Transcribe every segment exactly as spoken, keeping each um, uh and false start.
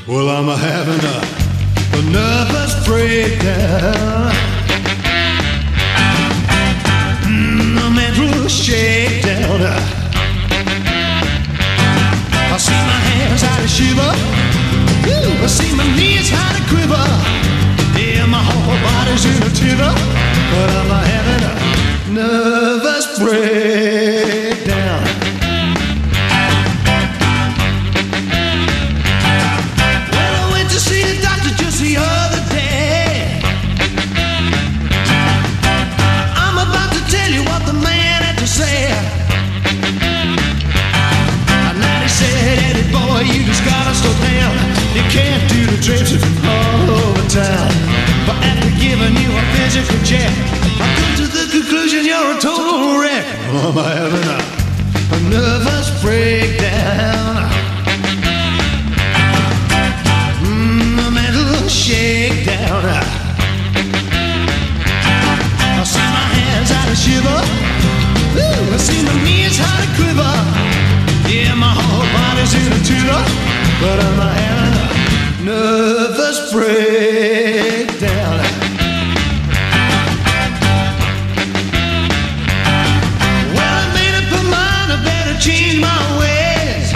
Well, I'm having a, a nervous breakdown, mm, a mental shakedown. I see my hands how to shiver, ooh, I see my knees how to quiver. Yeah, my whole body's in a titter, but I'm having a nervous breakdown. The other day, I'm about to tell you what the man had to say. And then he said, Eddie boy, you just gotta slow down. You can't do the trips all over town. But after giving you a physical check, I come to the conclusion you're a total wreck. Well, I'm having a, a nervous breakdown, shakedown. I see my hands how to shiver, ooh, I see my knees how to quiver. Yeah, my whole body's in a titter, but I'm having a nervous breakdown. Well, I made up my mind I better change my ways.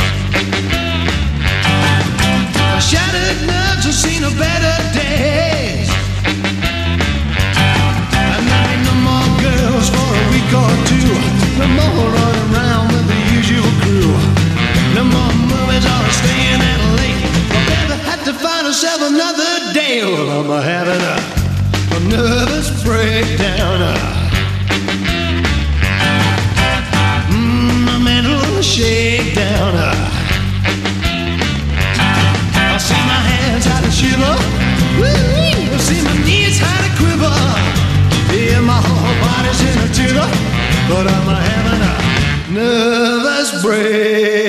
My shattered nerves have seen a better days, and there ain't no more girls for a week or two. No more running around with the usual crew. No more movies or staying out late. My baby had to find herself another day. Well, I'm having a, a nervous breakdown, mm, a mental shakedown. I see my hands how to shiver, woo, I see my knees how to quiver. Yeah, my whole body's in a titter, but I'm having a nervous break.